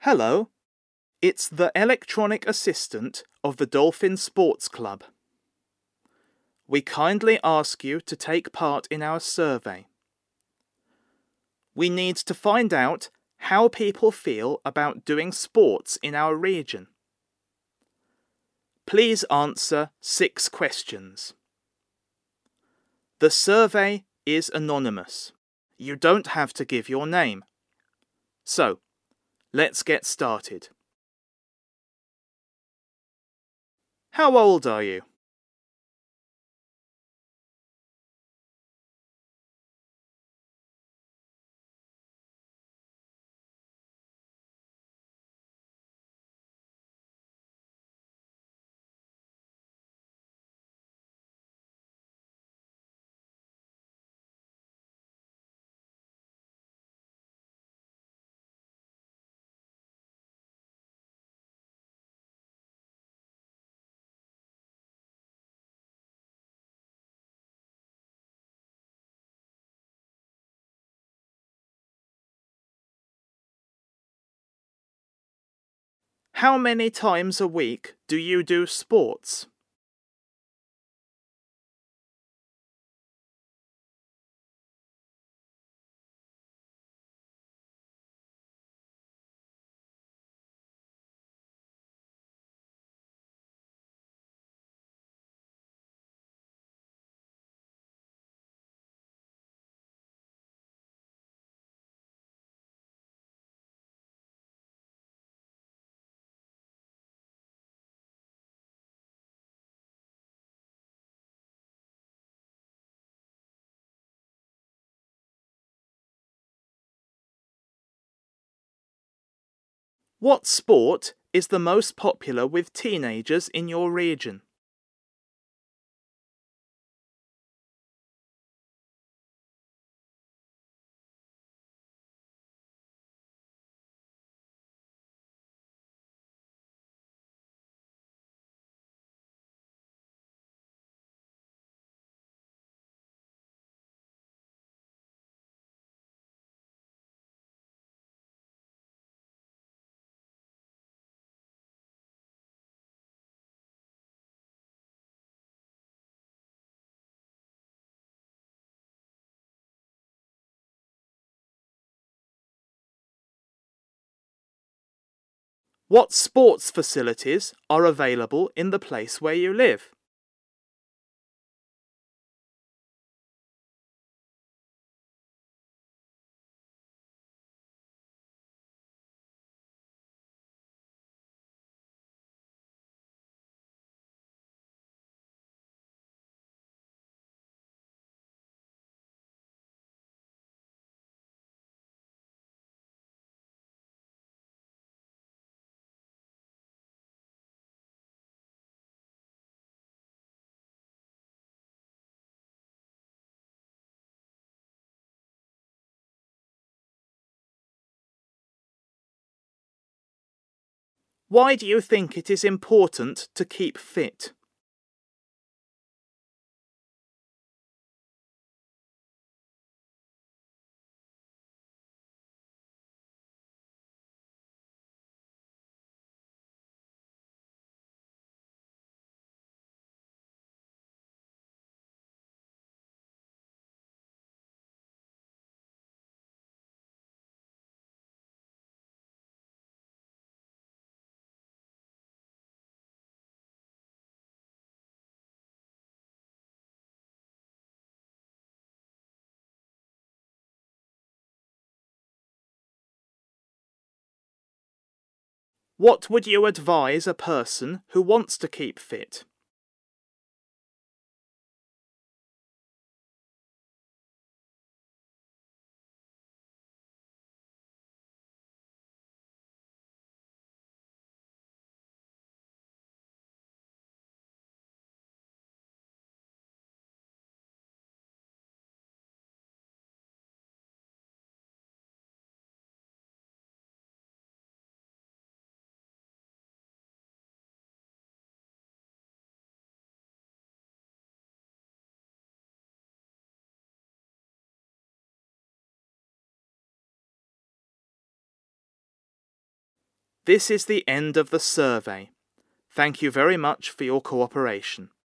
Hello, it's the electronic assistant of the Dolphin Sports Club. We kindly ask you to take part in our survey. We need to find out how people feel about doing sports in our region. Please answer 6 questions. The survey is anonymous. You don't have to give your name. So, let's get started. How old are you? How many times a week do you do sports? What sport is the most popular with teenagers in your region? What sports facilities are available in the place where you live? Why do you think it is important to keep fit? What would you advise a person who wants to keep fit? This is the end of the survey. Thank you very much for your cooperation.